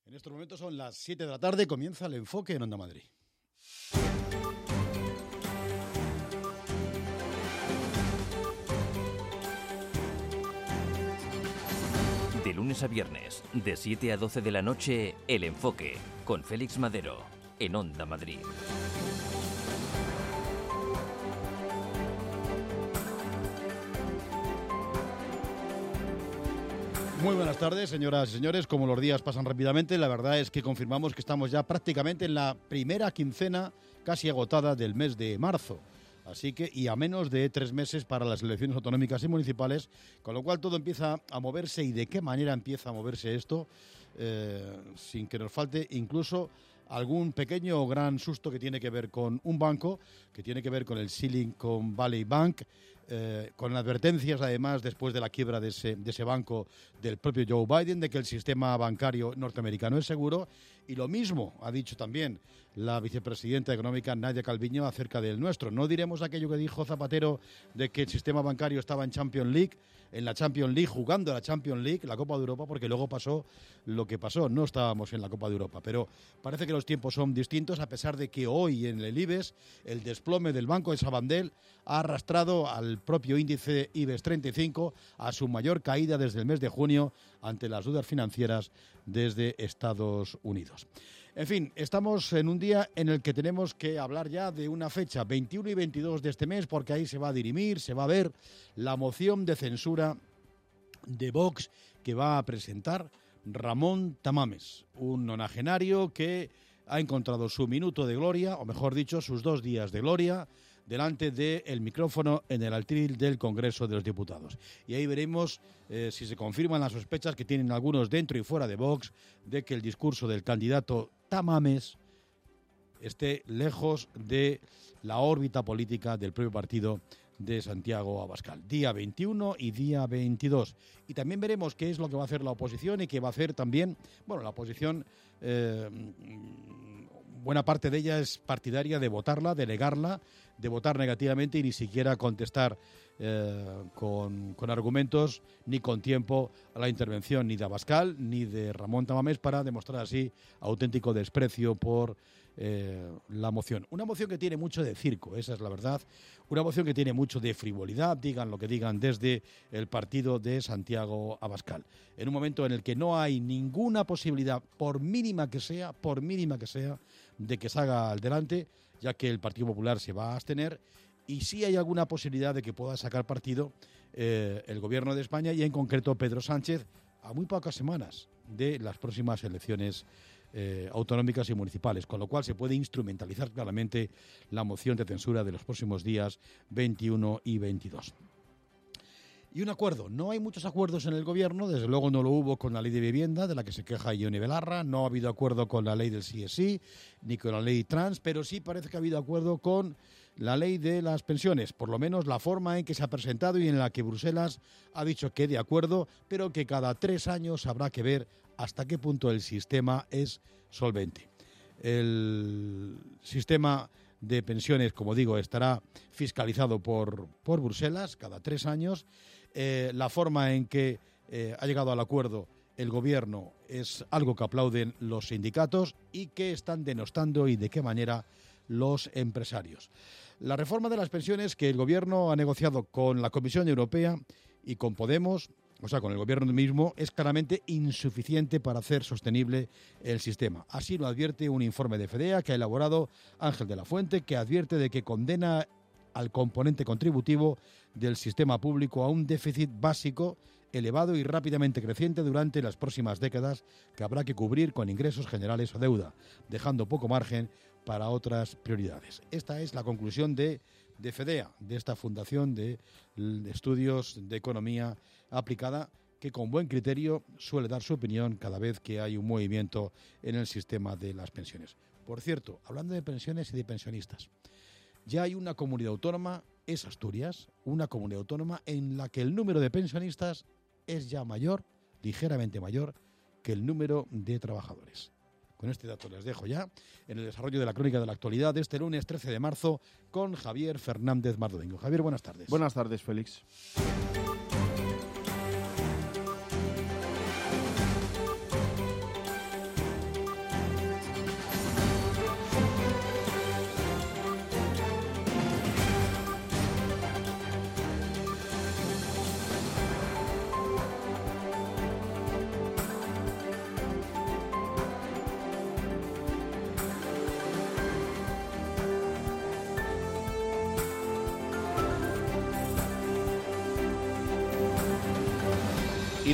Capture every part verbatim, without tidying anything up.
En estos momentos son las siete de la tarde, comienza el enfoque en Onda Madrid. De lunes a viernes, de siete a doce de la noche, El Enfoque, con Félix Madero, en Onda Madrid. Muy buenas tardes, señoras y señores. Como los días pasan rápidamente, la verdad es que confirmamos que estamos ya prácticamente en la primera quincena casi agotada del mes de marzo. Así que, y a menos de tres meses para las elecciones autonómicas y municipales, con lo cual todo empieza a moverse. ¿Y de qué manera empieza a moverse esto? Eh, sin que nos falte incluso algún pequeño o gran susto que tiene que ver con un banco, que tiene que ver con el Silicon Valley Bank, eh, con advertencias además después de la quiebra de ese, de ese banco del propio Joe Biden de que el sistema bancario norteamericano es seguro. Y lo mismo ha dicho también la vicepresidenta económica Nadia Calviño acerca del nuestro. No diremos aquello que dijo Zapatero de que el sistema bancario estaba en Champions League, en la Champions League, jugando a la Champions League, la Copa de Europa, porque luego pasó lo que pasó. No estábamos en la Copa de Europa, pero parece que los tiempos son distintos, a pesar de que hoy en el IBEX el desplome del Banco de Sabadell ha arrastrado al propio índice IBEX treinta y cinco a su mayor caída desde el mes de junio ante las dudas financieras desde Estados Unidos. En fin, estamos en un día en el que tenemos que hablar ya de una fecha, veintiuno y veintidós de este mes, porque ahí se va a dirimir, se va a ver la moción de censura de Vox que va a presentar Ramón Tamames, un nonagenario que ha encontrado su minuto de gloria, o mejor dicho, sus dos días de gloria, delante del micrófono en el altil del Congreso de los Diputados. Y ahí veremos eh, si se confirman las sospechas que tienen algunos dentro y fuera de Vox de que el discurso del candidato Tamames esté lejos de la órbita política del propio partido de Santiago Abascal. Día veintiuno y día veintidós. Y también veremos qué es lo que va a hacer la oposición y qué va a hacer también, bueno, la oposición, eh, buena parte de ella es partidaria de votarla, de negarla, de votar negativamente y ni siquiera contestar eh, con, con argumentos ni con tiempo a la intervención ni de Abascal ni de Ramón Tamames para demostrar así auténtico desprecio por eh, la moción. Una moción que tiene mucho de circo, esa es la verdad. Una moción que tiene mucho de frivolidad, digan lo que digan desde el partido de Santiago Abascal. En un momento en el que no hay ninguna posibilidad, por mínima que sea, por mínima que sea, de que salga al delante, ya que el Partido Popular se va a abstener, y sí hay alguna posibilidad de que pueda sacar partido eh, el Gobierno de España y en concreto Pedro Sánchez a muy pocas semanas de las próximas elecciones eh, autonómicas y municipales, con lo cual se puede instrumentalizar claramente la moción de censura de los próximos días veintiuno y veintidós. Y un acuerdo. No hay muchos acuerdos en el Gobierno, desde luego no lo hubo con la ley de vivienda, de la que se queja Ione Belarra, no ha habido acuerdo con la ley del sí es sí, ni con la ley trans, pero sí parece que ha habido acuerdo con la ley de las pensiones, por lo menos la forma en que se ha presentado y en la que Bruselas ha dicho que de acuerdo, pero que cada tres años habrá que ver hasta qué punto el sistema es solvente. El sistema de pensiones, como digo, estará fiscalizado por, por Bruselas cada tres años. Eh, la forma en que eh, ha llegado al acuerdo el Gobierno es algo que aplauden los sindicatos y que están denostando y de qué manera los empresarios. La reforma de las pensiones que el Gobierno ha negociado con la Comisión Europea y con Podemos, o sea, con el Gobierno mismo, es claramente insuficiente para hacer sostenible el sistema. Así lo advierte un informe de FEDEA que ha elaborado Ángel de la Fuente, que advierte de que condena al componente contributivo del sistema público a un déficit básico elevado y rápidamente creciente durante las próximas décadas que habrá que cubrir con ingresos generales o deuda, dejando poco margen para otras prioridades. Esta es la conclusión de, de FEDEA, de esta Fundación de, de Estudios de Economía Aplicada, que con buen criterio suele dar su opinión cada vez que hay un movimiento en el sistema de las pensiones. Por cierto, hablando de pensiones y de pensionistas, ya hay una comunidad autónoma, es Asturias, una comunidad autónoma en la que el número de pensionistas es ya mayor, ligeramente mayor, que el número de trabajadores. Con este dato les dejo ya en el desarrollo de la crónica de la actualidad de este lunes trece de marzo con Javier Fernández Mardodengo. Javier, buenas tardes. Buenas tardes, Félix.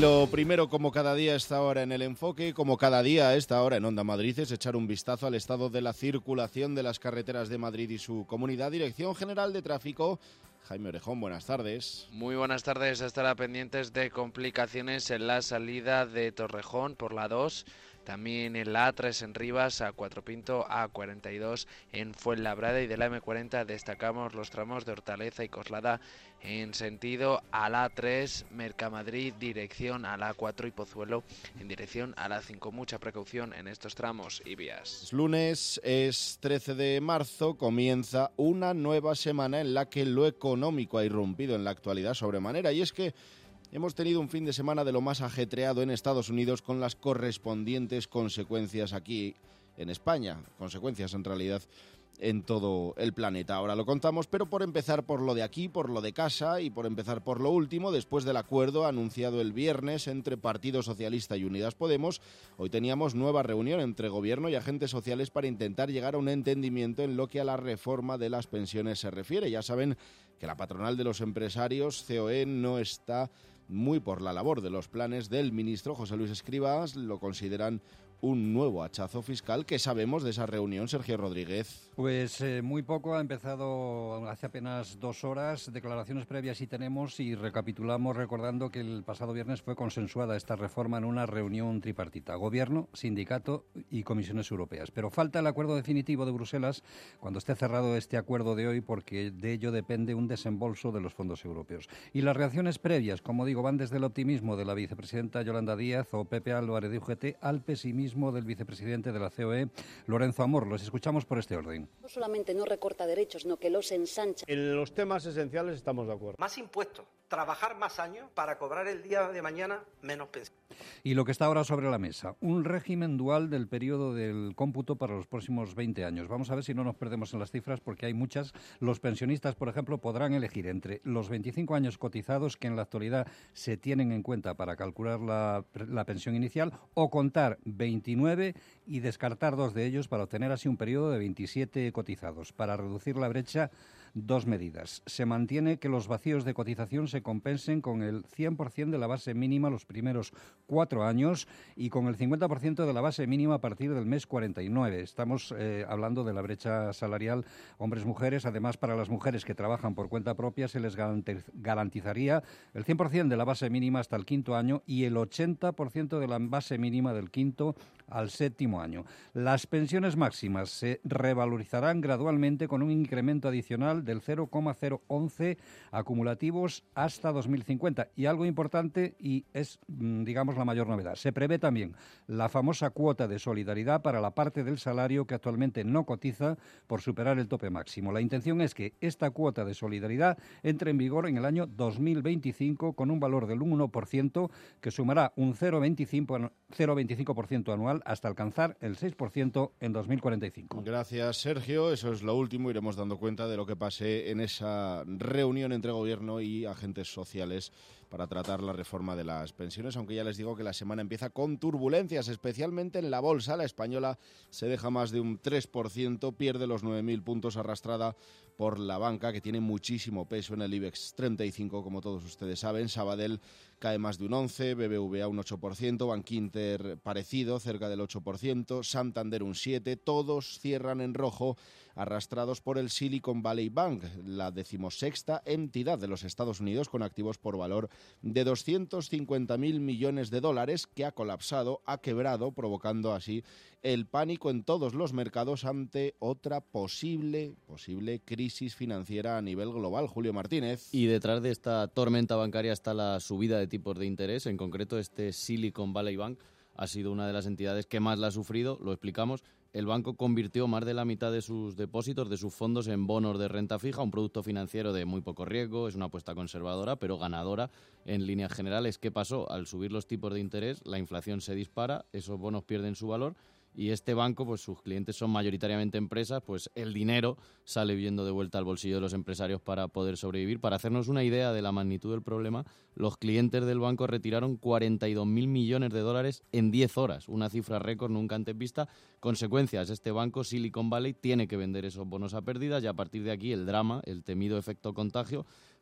lo primero, como cada día a esta hora en El Enfoque, como cada día a esta hora en Onda Madrid, es echar un vistazo al estado de la circulación de las carreteras de Madrid y su comunidad. Dirección General de Tráfico, Jaime Orejón, buenas tardes. Muy buenas tardes. Estará pendientes de complicaciones en la salida de Torrejón por la dos. También en la A tres en Rivas, A cuatro Pinto, A cuarenta y dos en Fuenlabrada, y de la eme cuarenta destacamos los tramos de Hortaleza y Coslada en sentido a la A tres, Mercamadrid, dirección a la A cuatro y Pozuelo en dirección a la A cinco. Mucha precaución en estos tramos y vías. Es lunes, es trece de marzo, comienza una nueva semana en la que lo económico ha irrumpido en la actualidad sobremanera, y es que hemos tenido un fin de semana de lo más ajetreado en Estados Unidos, con las correspondientes consecuencias aquí en España, consecuencias en realidad en todo el planeta. Ahora lo contamos, pero por empezar por lo de aquí, por lo de casa y por empezar por lo último, después del acuerdo anunciado el viernes entre Partido Socialista y Unidas Podemos, hoy teníamos nueva reunión entre Gobierno y agentes sociales para intentar llegar a un entendimiento en lo que a la reforma de las pensiones se refiere. Ya saben que la patronal de los empresarios, C O E, no está muy por la labor de los planes del ministro José Luis Escrivá. Lo consideran un nuevo hachazo fiscal. ¿Qué sabemos de esa reunión, Sergio Rodríguez? Pues eh, muy poco, ha empezado hace apenas dos horas, declaraciones previas sí tenemos, y recapitulamos recordando que el pasado viernes fue consensuada esta reforma en una reunión tripartita, Gobierno, Sindicato y Comisiones Europeas. Pero falta el acuerdo definitivo de Bruselas cuando esté cerrado este acuerdo de hoy, porque de ello depende un desembolso de los fondos europeos. Y las reacciones previas, como digo, van desde el optimismo de la vicepresidenta Yolanda Díaz o Pepe Álvarez de U G T al pesimismo del vicepresidente de la C O E, Lorenzo Amor. Los escuchamos por este orden. No solamente no recorta derechos, sino que los ensancha. En los temas esenciales estamos de acuerdo. Más impuestos, trabajar más años para cobrar el día de mañana menos pensión. Y lo que está ahora sobre la mesa, un régimen dual del periodo del cómputo para los próximos veinte años. Vamos a ver si no nos perdemos en las cifras, porque hay muchas. Los pensionistas, por ejemplo, podrán elegir entre los veinticinco años cotizados que en la actualidad se tienen en cuenta para calcular la, la pensión inicial, o contar veintinueve y descartar dos de ellos para obtener así un periodo de veintisiete cotizados. Para reducir la brecha, dos medidas. Se mantiene que los vacíos de cotización se compensen con el cien por ciento de la base mínima los primeros cuatro años y con el cincuenta por ciento de la base mínima a partir del mes cuarenta y nueve. Estamos eh, hablando de la brecha salarial hombres-mujeres. Además, para las mujeres que trabajan por cuenta propia se les garantizaría el cien por ciento de la base mínima hasta el quinto año y el ochenta por ciento de la base mínima del quinto al séptimo año. Las pensiones máximas se revalorizarán gradualmente con un incremento adicional del cero coma cero once acumulativos hasta dos mil cincuenta. Y algo importante, y es, digamos, la mayor novedad, se prevé también la famosa cuota de solidaridad para la parte del salario que actualmente no cotiza por superar el tope máximo. La intención es que esta cuota de solidaridad entre en vigor en el año dos mil veinticinco con un valor del uno por ciento que sumará un cero coma veinticinco por ciento anual hasta alcanzar el seis por ciento en dos mil cuarenta y cinco. Gracias, Sergio. Eso es lo último. Iremos dando cuenta de lo que pase en esa reunión entre Gobierno y agentes sociales para tratar la reforma de las pensiones, aunque ya les digo que la semana empieza con turbulencias, especialmente en la bolsa. La española se deja más de un tres por ciento, pierde los nueve mil puntos, arrastrada por la banca, que tiene muchísimo peso en el IBEX treinta y cinco, como todos ustedes saben. Sabadell cae más de un once por ciento, B B V A un ocho por ciento, Bankinter parecido, cerca del ocho por ciento, Santander un siete por ciento, todos cierran en rojo, arrastrados por el Silicon Valley Bank, la decimosexta entidad de los Estados Unidos con activos por valor de doscientos cincuenta mil millones de dólares, que ha colapsado, ha quebrado, provocando así el pánico en todos los mercados ante otra posible, posible crisis financiera a nivel global. Julio Martínez. Y detrás de esta tormenta bancaria está la subida de tipos de interés. En concreto, este Silicon Valley Bank ha sido una de las entidades que más la ha sufrido. Lo explicamos. El banco convirtió más de la mitad de sus depósitos, de sus fondos, en bonos de renta fija, un producto financiero de muy poco riesgo. Es una apuesta conservadora, pero ganadora en líneas generales. ¿Qué pasó? Al subir los tipos de interés, la inflación se dispara, esos bonos pierden su valor, y este banco, pues sus clientes son mayoritariamente empresas, pues el dinero sale yendo de vuelta al bolsillo de los empresarios para poder sobrevivir. Para hacernos una idea de la magnitud del problema, los clientes del banco retiraron cuarenta y dos mil millones de dólares en diez horas, una cifra récord nunca antes vista. Consecuencias, este banco, Silicon Valley, tiene que vender esos bonos a pérdidas, y a partir de aquí el drama, el temido efecto contagio,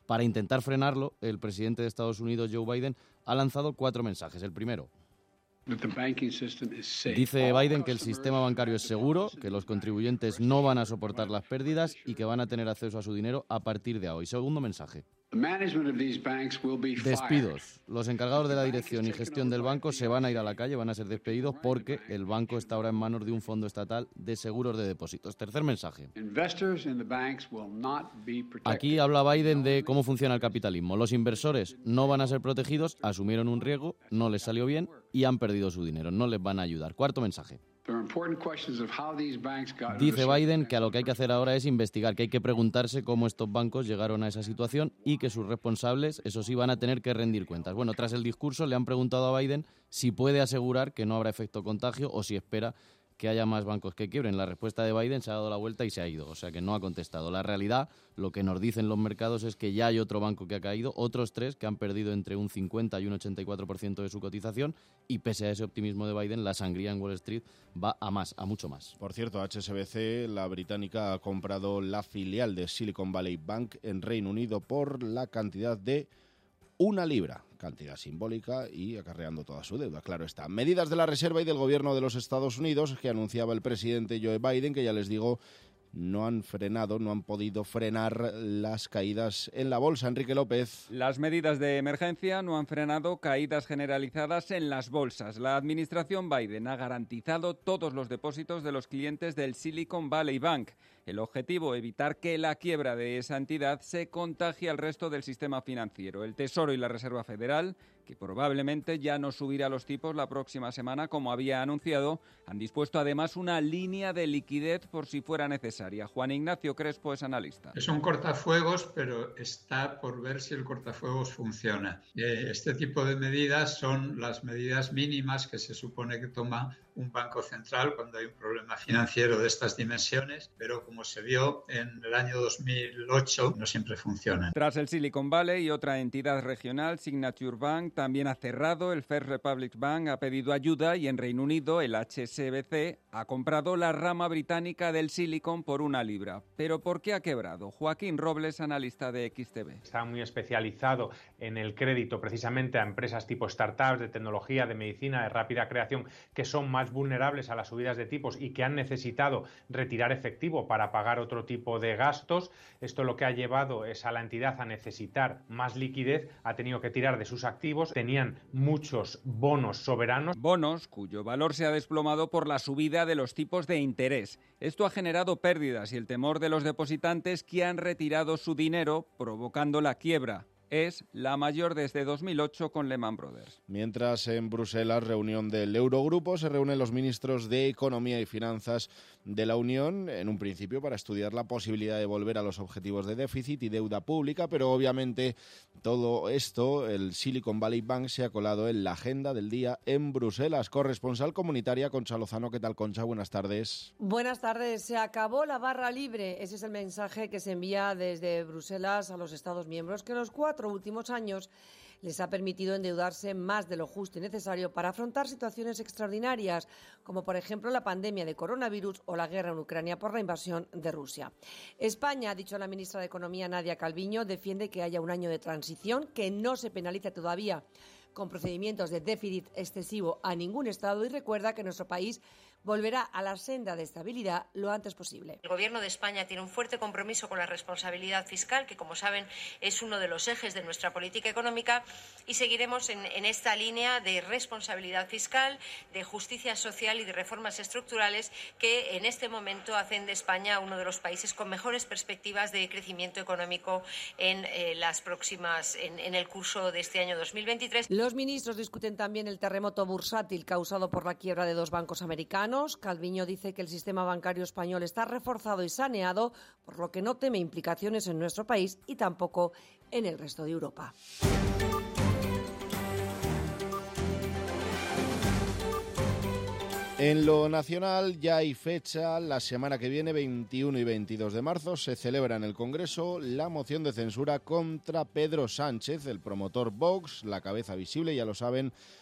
Para intentar frenarlo, el presidente de Estados Unidos, Joe Biden, ha lanzado cuatro mensajes. El primero: dice Biden que el sistema bancario es seguro, que los contribuyentes no van a soportar las pérdidas y que van a tener acceso a su dinero a partir de hoy. Segundo mensaje: despidos. Los encargados de la dirección y gestión del banco se van a ir a la calle, van a ser despedidos porque el banco está ahora en manos de un fondo estatal de seguros de depósitos. Tercer mensaje: aquí habla Biden de cómo funciona el capitalismo. Los inversores no van a ser protegidos, asumieron un riesgo, no les salió bien y han perdido su dinero, no les van a ayudar. Cuarto mensaje: dice Biden que a lo que hay que hacer ahora es investigar, que hay que preguntarse cómo estos bancos llegaron a esa situación y que sus responsables, eso sí, van a tener que rendir cuentas. Bueno, tras el discurso le han preguntado a Biden si puede asegurar que no habrá efecto contagio o si espera que haya más bancos que quiebren. La respuesta de Biden se ha dado la vuelta y se ha ido, o sea que no ha contestado. La realidad, lo que nos dicen los mercados, es que ya hay otro banco que ha caído, otros tres que han perdido entre un cincuenta y un ochenta y cuatro por ciento de su cotización, y pese a ese optimismo de Biden, la sangría en Wall Street va a más, a mucho más. Por cierto, H S B C, la británica, ha comprado la filial de Silicon Valley Bank en Reino Unido por la cantidad de una libra, cantidad simbólica y acarreando toda su deuda, claro está. Medidas de la Reserva y del Gobierno de los Estados Unidos que anunciaba el presidente Joe Biden, que ya les digo, no han frenado, no han podido frenar las caídas en la bolsa. Enrique López. Las medidas de emergencia no han frenado caídas generalizadas en las bolsas. La administración Biden ha garantizado todos los depósitos de los clientes del Silicon Valley Bank. El objetivo, evitar que la quiebra de esa entidad se contagie al resto del sistema financiero. El Tesoro y la Reserva Federal, que probablemente ya no subirá los tipos la próxima semana como había anunciado, han dispuesto además una línea de liquidez por si fuera necesaria. Juan Ignacio Crespo es analista. Es un cortafuegos, pero está por ver si el cortafuegos funciona. Este tipo de medidas son las medidas mínimas que se supone que toma un banco central cuando hay un problema financiero de estas dimensiones, pero como se vio en el año dos mil ocho, no siempre funcionan. Tras el Silicon Valley, otra entidad regional, Signature Bank, también ha cerrado. El First Republic Bank ha pedido ayuda y en Reino Unido el H S B C ha comprado la rama británica del Silicon por una libra. ¿Pero por qué ha quebrado? Joaquín Robles, analista de X T V. Está muy especializado en el crédito precisamente a empresas tipo startups, de tecnología, de medicina, de rápida creación, que son más vulnerables a las subidas de tipos y que han necesitado retirar efectivo para pagar otro tipo de gastos. Esto lo que ha llevado es a la entidad a necesitar más liquidez, ha tenido que tirar de sus activos, tenían muchos bonos soberanos. Bonos cuyo valor se ha desplomado por la subida de los tipos de interés. Esto ha generado pérdidas y el temor de los depositantes que han retirado su dinero, provocando la quiebra. Es la mayor desde dos mil ocho con Lehman Brothers. Mientras en Bruselas, reunión del Eurogrupo, se reúnen los ministros de Economía y Finanzas de la Unión, en un principio para estudiar la posibilidad de volver a los objetivos de déficit y deuda pública, pero obviamente todo esto, el Silicon Valley Bank se ha colado en la agenda del día en Bruselas. Corresponsal comunitaria Concha Lozano. ¿Qué tal, Concha? Buenas tardes. Buenas tardes. Se acabó la barra libre. Ese es el mensaje que se envía desde Bruselas a los Estados miembros, que los cuatro últimos años les ha permitido endeudarse más de lo justo y necesario para afrontar situaciones extraordinarias, como por ejemplo la pandemia de coronavirus o la guerra en Ucrania por la invasión de Rusia. España, ha dicho la ministra de Economía Nadia Calviño, defiende que haya un año de transición, que no se penalice todavía con procedimientos de déficit excesivo a ningún Estado y recuerda que nuestro país volverá a la senda de estabilidad lo antes posible. El Gobierno de España tiene un fuerte compromiso con la responsabilidad fiscal, que como saben es uno de los ejes de nuestra política económica, y seguiremos en, en esta línea de responsabilidad fiscal, de justicia social y de reformas estructurales que en este momento hacen de España uno de los países con mejores perspectivas de crecimiento económico en eh, las próximas, en, en el curso de este año dos mil veintitrés. Los ministros discuten también el terremoto bursátil causado por la quiebra de dos bancos americanos. Calviño dice que el sistema bancario español está reforzado y saneado, por lo que no teme implicaciones en nuestro país y tampoco en el resto de Europa. En lo nacional ya hay fecha, la semana que viene, veintiuno y veintidós de marzo, se celebra en el Congreso la moción de censura contra Pedro Sánchez, el promotor Vox, la cabeza visible, ya lo saben,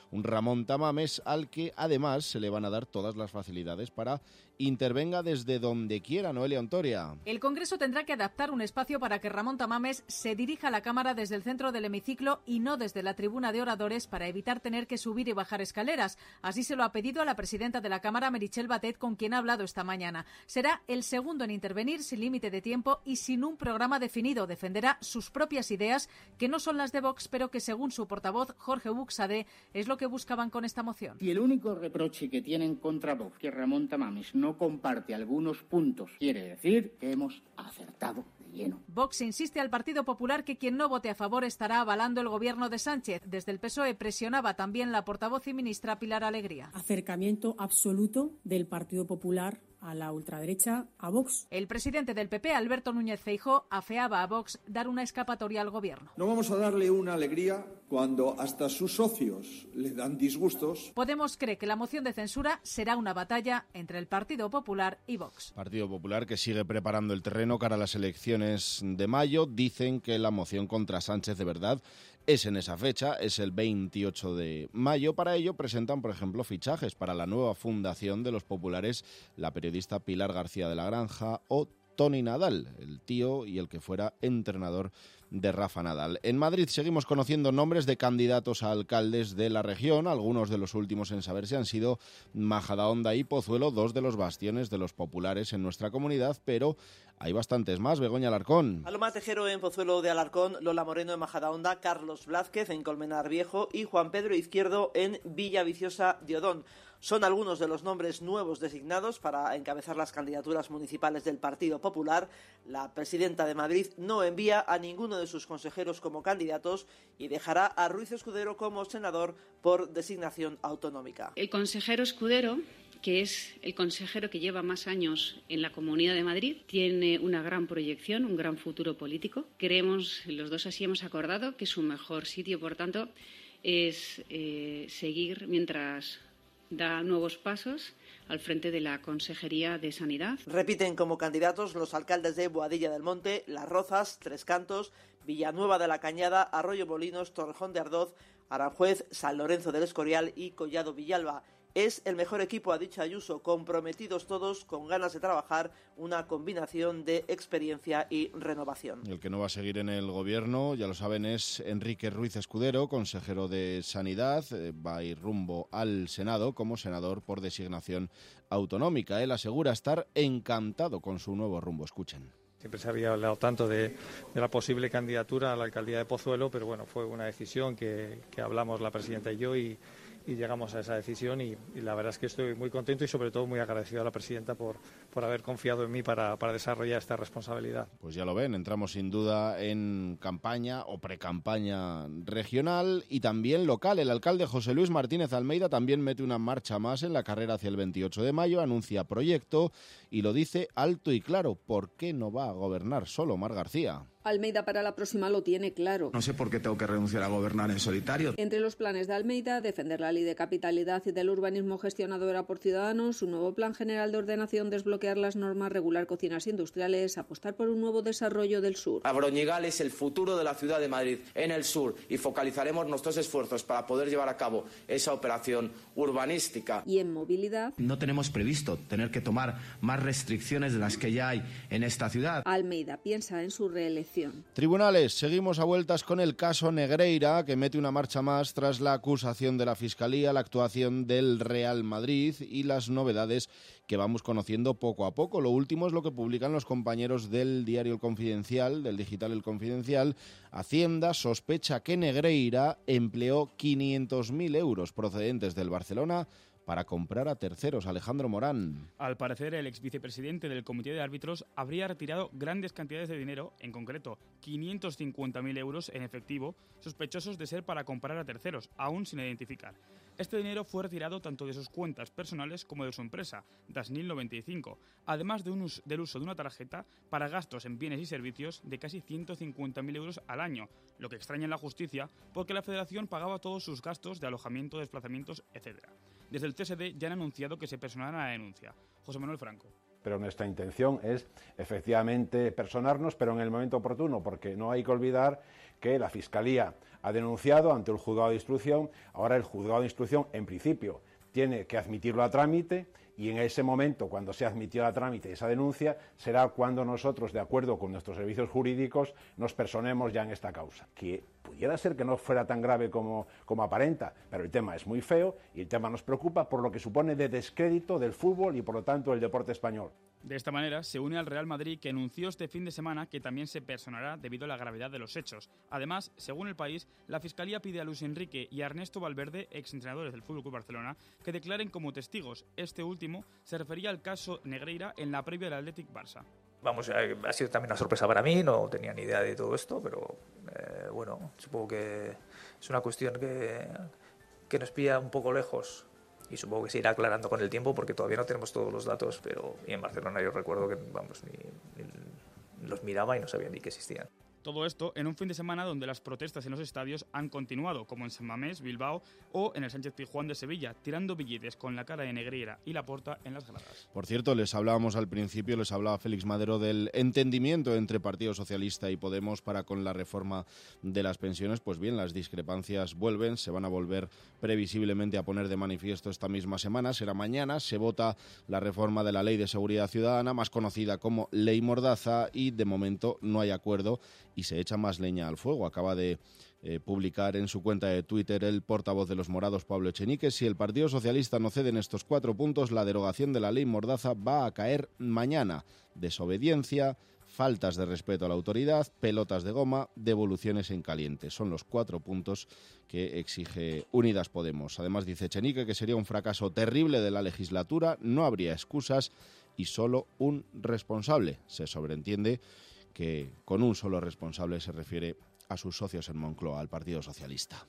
un Ramón Tamames al que además se le van a dar todas las facilidades para intervenga desde donde quiera. Noelia Ontoria. El Congreso tendrá que adaptar un espacio para que Ramón Tamames se dirija a la Cámara desde el centro del hemiciclo y no desde la tribuna de oradores para evitar tener que subir y bajar escaleras. Así se lo ha pedido a la presidenta de la Cámara, Meritxell Batet, con quien ha hablado esta mañana. Será el segundo en intervenir sin límite de tiempo y sin un programa definido. Defenderá sus propias ideas, que no son las de Vox, pero que según su portavoz, Jorge Buxadé, es lo que buscaban con esta moción. Y el único reproche que tienen contra Vox, que Ramón Tamames no comparte algunos puntos, quiere decir que hemos acertado de lleno. Vox insiste al Partido Popular que quien no vote a favor estará avalando el gobierno de Sánchez. Desde el P S O E presionaba también la portavoz y ministra Pilar Alegría. Acercamiento absoluto del Partido Popular a la ultraderecha, a Vox. El presidente del P P, Alberto Núñez Feijóo, afeaba a Vox dar una escapatoria al gobierno. No vamos a darle una alegría cuando hasta sus socios le dan disgustos. Podemos cree que la moción de censura será una batalla entre el Partido Popular y Vox. Partido Popular que sigue preparando el terreno cara a las elecciones de mayo. Dicen que la moción contra Sánchez de verdad es en esa fecha, es el veintiocho de mayo. Para ello presentan, por ejemplo, fichajes para la nueva fundación de los populares, la periodista Pilar García de la Granja o Toni Nadal, el tío y el que fuera entrenador de Rafa Nadal. En Madrid seguimos conociendo nombres de candidatos a alcaldes de la región. Algunos de los últimos en saberse han sido Majadahonda y Pozuelo, dos de los bastiones de los populares en nuestra comunidad, pero hay bastantes más. Begoña Alarcón. Paloma Tejero en Pozuelo de Alarcón, Lola Moreno en Majadahonda, Carlos Blázquez en Colmenar Viejo y Juan Pedro Izquierdo en Villaviciosa de Odón. Son algunos de los nombres nuevos designados para encabezar las candidaturas municipales del Partido Popular. La presidenta de Madrid no envía a ninguno de sus consejeros como candidatos y dejará a Ruiz Escudero como senador por designación autonómica. El consejero Escudero, que es el consejero que lleva más años en la Comunidad de Madrid, tiene una gran proyección, un gran futuro político. Creemos, los dos así hemos acordado, que su mejor sitio, por tanto, es eh, seguir mientras da nuevos pasos al frente de la Consejería de Sanidad. Repiten como candidatos los alcaldes de Boadilla del Monte, Las Rozas, Tres Cantos, Villanueva de la Cañada, Arroyo Molinos, Torrejón de Ardoz, Aranjuez, San Lorenzo del Escorial y Collado Villalba. Es el mejor equipo, ha dicho Ayuso, comprometidos todos, con ganas de trabajar, una combinación de experiencia y renovación. El que no va a seguir en el gobierno, ya lo saben, es Enrique Ruiz Escudero, consejero de Sanidad, eh, va a ir rumbo al Senado como senador por designación autonómica. Él asegura estar encantado con su nuevo rumbo. Escuchen. Siempre se había hablado tanto de, de la posible candidatura a la alcaldía de Pozuelo, pero bueno, fue una decisión que, que hablamos la presidenta y yo y y llegamos a esa decisión y, y la verdad es que estoy muy contento y sobre todo muy agradecido a la presidenta por, por haber confiado en mí para, para desarrollar esta responsabilidad. Pues ya lo ven, entramos sin duda en campaña o precampaña regional y también local. El alcalde José Luis Martínez Almeida también mete una marcha más en la carrera hacia el veintiocho de mayo, anuncia proyecto y lo dice alto y claro. ¿Por qué no va a gobernar solo Mar García? Almeida para la próxima lo tiene claro. No sé por qué tengo que renunciar a gobernar en solitario. Entre los planes de Almeida, defender la ley de capitalidad y del urbanismo gestionadora por ciudadanos, su nuevo plan general de ordenación, desbloquear las normas, regular cocinas industriales, apostar por un nuevo desarrollo del sur. Abroñigal es el futuro de la ciudad de Madrid, en el sur, y focalizaremos nuestros esfuerzos para poder llevar a cabo esa operación urbanística. Y en movilidad, no tenemos previsto tener que tomar más restricciones de las que ya hay en esta ciudad. Almeida piensa en su reelección. Tribunales, seguimos a vueltas con el caso Negreira, que mete una marcha más tras la acusación de la Fiscalía, la actuación del Real Madrid y las novedades que vamos conociendo poco a poco. Lo último es lo que publican los compañeros del diario El Confidencial, del digital El Confidencial. Hacienda sospecha que Negreira empleó quinientos mil euros procedentes del Barcelona para comprar a terceros. Alejandro Morán. Al parecer, el ex vicepresidente del Comité de Árbitros habría retirado grandes cantidades de dinero, en concreto quinientos cincuenta mil euros en efectivo, sospechosos de ser para comprar a terceros, aún sin identificar. Este dinero fue retirado tanto de sus cuentas personales como de su empresa, Dasnil noventa y cinco, además de un us- del uso de una tarjeta para gastos en bienes y servicios de casi ciento cincuenta mil euros al año, lo que extraña en la justicia porque la Federación pagaba todos sus gastos de alojamiento, desplazamientos, etcétera. Desde el C S D ya han anunciado que se personará la denuncia. José Manuel Franco. pero nuestra intención es efectivamente personarnos, pero en el momento oportuno, porque no hay que olvidar que la Fiscalía ha denunciado ante el juzgado de instrucción. Ahora el juzgado de instrucción, en principio, tiene que admitirlo a trámite, y en ese momento, cuando se ha admitido a trámite esa denuncia, será cuando nosotros, de acuerdo con nuestros servicios jurídicos, nos personemos ya en esta causa. Que pudiera ser que no fuera tan grave como, como aparenta, pero el tema es muy feo y el tema nos preocupa por lo que supone de descrédito del fútbol y, por lo tanto, el deporte español. De esta manera, se une al Real Madrid, que anunció este fin de semana que también se personará debido a la gravedad de los hechos. Además, según El País, la Fiscalía pide a Luis Enrique y a Ernesto Valverde, exentrenadores del F C Barcelona, que declaren como testigos. Este último se refería al caso Negreira en la previa del Athletic Barça. Vamos, ha sido también una sorpresa para mí, no tenía ni idea de todo esto, pero eh, bueno, supongo que es una cuestión que, que nos pilla un poco lejos. Y supongo que se irá aclarando con el tiempo porque todavía no tenemos todos los datos, pero y en Barcelona yo recuerdo que vamos ni, ni los miraba y no sabía ni que existían. Todo esto en un fin de semana donde las protestas en los estadios han continuado, como en San Mamés, Bilbao o en el Sánchez Pizjuán de Sevilla, tirando billetes con la cara de Negreira y Laporta en las gradas. Por cierto, les hablábamos al principio, les hablaba Félix Madero del entendimiento entre Partido Socialista y Podemos para con la reforma de las pensiones. Pues bien, las discrepancias vuelven, se van a volver previsiblemente a poner de manifiesto esta misma semana. Será mañana, se vota la reforma de la Ley de Seguridad Ciudadana, más conocida como Ley Mordaza, y de momento no hay acuerdo y se echa más leña al fuego. Acaba de eh, publicar en su cuenta de Twitter el portavoz de los morados, Pablo Echenique: si el Partido Socialista no cede en estos cuatro puntos, la derogación de la ley Mordaza va a caer mañana. Desobediencia, faltas de respeto a la autoridad, pelotas de goma, devoluciones en caliente. Son los cuatro puntos que exige Unidas Podemos. Además, dice Echenique que sería un fracaso terrible de la legislatura, no habría excusas y solo un responsable. Se sobreentiende que con un solo responsable se refiere a sus socios en Moncloa, al Partido Socialista.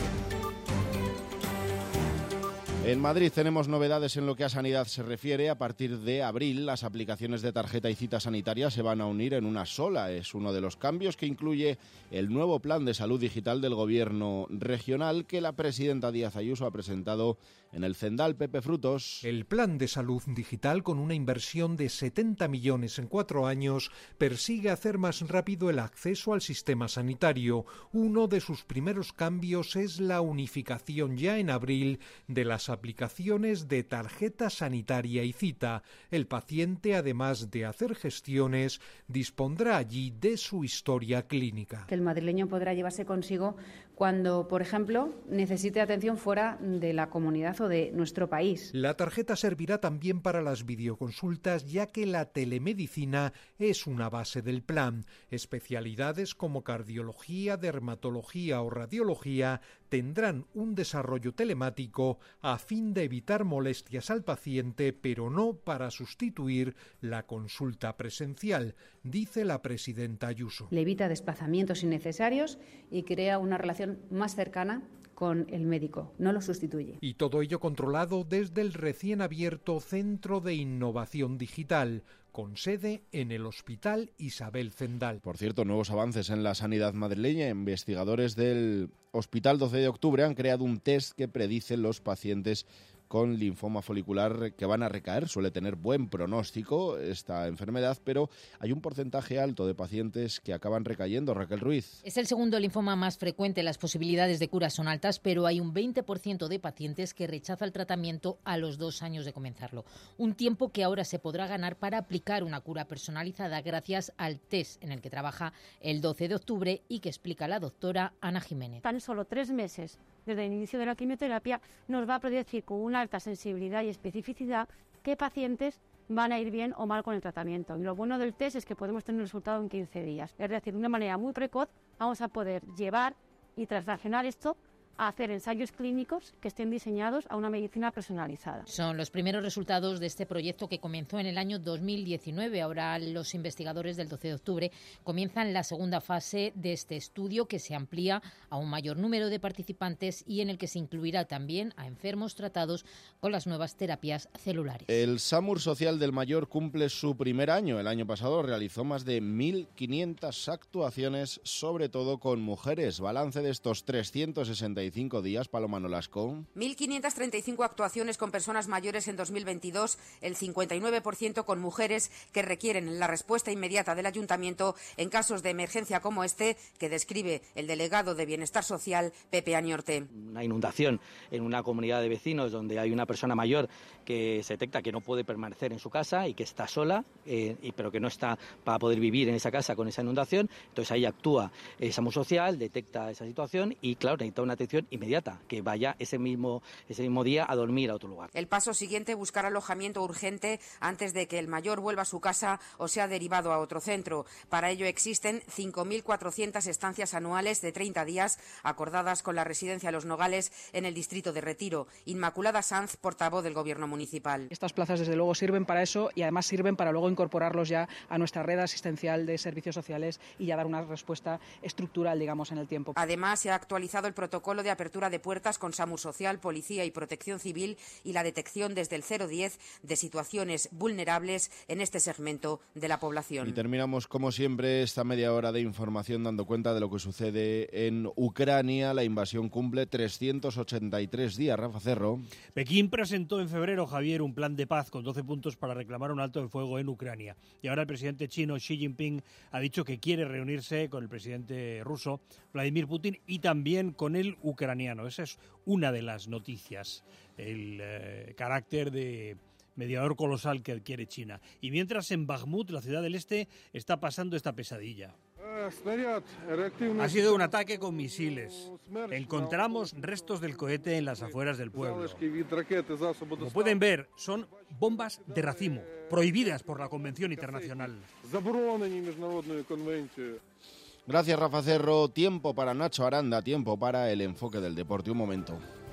En Madrid tenemos novedades en lo que a sanidad se refiere. A partir de abril, las aplicaciones de tarjeta y cita sanitaria se van a unir en una sola. Es uno de los cambios que incluye el nuevo plan de salud digital del Gobierno regional que la presidenta Díaz Ayuso ha presentado en el Cendal. Pepe Frutos. El plan de salud digital, con una inversión de setenta millones en cuatro años, persigue hacer más rápido el acceso al sistema sanitario. Uno de sus primeros cambios es la unificación ya en abril de las aplicaciones de tarjeta sanitaria y cita. El paciente, además de hacer gestiones, dispondrá allí de su historia clínica. Que el madrileño podrá llevarse consigo cuando, por ejemplo, necesite atención fuera de la comunidad o de nuestro país. La tarjeta servirá también para las videoconsultas, ya que la telemedicina es una base del plan. Especialidades como cardiología, dermatología o radiología tendrán un desarrollo telemático a fin de evitar molestias al paciente, pero no para sustituir la consulta presencial, dice la presidenta Ayuso. Le evita desplazamientos innecesarios y crea una relación más cercana con el médico, no lo sustituye. Y todo ello controlado desde el recién abierto Centro de Innovación Digital, con sede en el Hospital Isabel Zendal. Por cierto, nuevos avances en la sanidad madrileña. Investigadores del Hospital doce de octubre han creado un test que predice los pacientes con linfoma folicular que van a recaer. Suele tener buen pronóstico esta enfermedad, pero hay un porcentaje alto de pacientes que acaban recayendo. Raquel Ruiz. Es el segundo linfoma más frecuente. Las posibilidades de cura son altas, pero hay un veinte por ciento de pacientes que rechaza el tratamiento a los dos años de comenzarlo. Un tiempo que ahora se podrá ganar para aplicar una cura personalizada gracias al test en el que trabaja el doce de octubre y que explica la doctora Ana Jiménez. Tan solo tres meses desde el inicio de la quimioterapia nos va a predecir con una alta sensibilidad y especificidad qué pacientes van a ir bien o mal con el tratamiento. Y lo bueno del test es que podemos tener un resultado en quince días. Es decir, de una manera muy precoz vamos a poder llevar y traslacionar esto a hacer ensayos clínicos que estén diseñados a una medicina personalizada. Son los primeros resultados de este proyecto que comenzó en el año dos mil diecinueve. Ahora los investigadores del doce de octubre comienzan la segunda fase de este estudio, que se amplía a un mayor número de participantes y en el que se incluirá también a enfermos tratados con las nuevas terapias celulares. El SAMUR Social del Mayor cumple su primer año. El año pasado realizó más de mil quinientas actuaciones, sobre todo con mujeres. Balance de estos trescientos sesenta y y cinco días, Paloma Nolasco. mil quinientas treinta y cinco actuaciones con personas mayores en dos mil veintidós, el cincuenta y nueve por ciento con mujeres que requieren la respuesta inmediata del ayuntamiento en casos de emergencia como este que describe el delegado de Bienestar Social, Pepe Añorte. Una inundación en una comunidad de vecinos donde hay una persona mayor que se detecta que no puede permanecer en su casa y que está sola, eh, y, pero que no está para poder vivir en esa casa con esa inundación. Entonces ahí actúa el SAMU Social, detecta esa situación y, claro, necesita una atención inmediata, que vaya ese mismo, ese mismo día a dormir a otro lugar. El paso siguiente, buscar alojamiento urgente antes de que el mayor vuelva a su casa o sea derivado a otro centro. Para ello existen cinco mil cuatrocientas estancias anuales de treinta días acordadas con la residencia Los Nogales en el distrito de Retiro. Inmaculada Sanz, portavoz del Gobierno municipal. Estas plazas, desde luego, sirven para eso y además sirven para luego incorporarlos ya a nuestra red asistencial de servicios sociales y ya dar una respuesta estructural, digamos, en el tiempo. Además, se ha actualizado el protocolo de apertura de puertas con SAMU Social, Policía y Protección Civil y la detección desde el cero diez de situaciones vulnerables en este segmento de la población. Y terminamos, como siempre, esta media hora de información dando cuenta de lo que sucede en Ucrania. La invasión cumple trescientos ochenta y tres días. Rafa Cerro. Pekín presentó en febrero, Javier, un plan de paz con doce puntos para reclamar un alto el fuego en Ucrania. Y ahora el presidente chino Xi Jinping ha dicho que quiere reunirse con el presidente ruso Vladimir Putin y también con el ucraniano. Esa es una de las noticias, el eh, carácter de mediador colosal que adquiere China. Y mientras en Bakhmut, la ciudad del este, está pasando esta pesadilla. Ha sido un ataque con misiles. Encontramos restos del cohete en las afueras del pueblo. Como pueden ver, son bombas de racimo, prohibidas por la Convención Internacional. Gracias, Rafa Cerro. Tiempo para Nacho Aranda, tiempo para el enfoque del deporte. Un momento.